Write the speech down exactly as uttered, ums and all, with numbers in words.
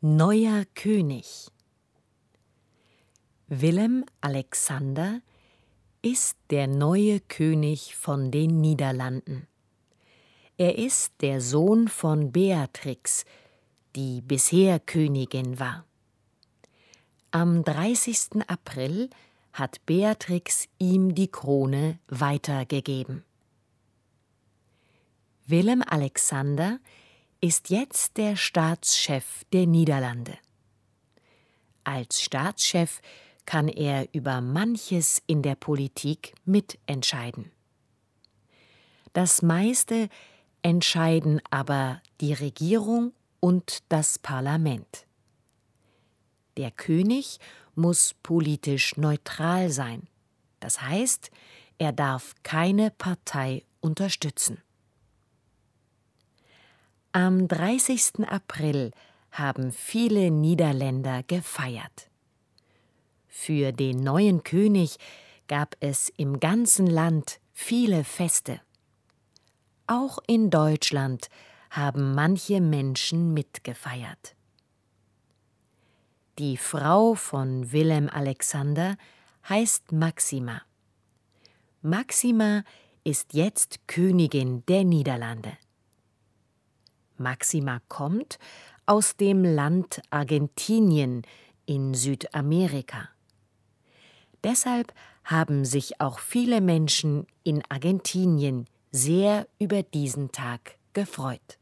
Neuer König. Willem-Alexander ist der neue König von den Niederlanden. Er ist der Sohn von Beatrix, die bisher Königin war. Am dreißigsten April hat Beatrix ihm die Krone weitergegeben. Willem-Alexander ist jetzt der Staatschef der Niederlande. Als Staatschef kann er über manches in der Politik mitentscheiden. Das meiste entscheiden aber die Regierung und das Parlament. Der König muss politisch neutral sein, das heißt, er darf keine Partei unterstützen. Am dreißigsten April haben viele Niederländer gefeiert. Für den neuen König gab es im ganzen Land viele Feste. Auch in Deutschland haben manche Menschen mitgefeiert. Die Frau von Willem-Alexander heißt Máxima. Máxima ist jetzt Königin der Niederlande. Máxima kommt aus dem Land Argentinien in Südamerika. Deshalb haben sich auch viele Menschen in Argentinien sehr über diesen Tag gefreut.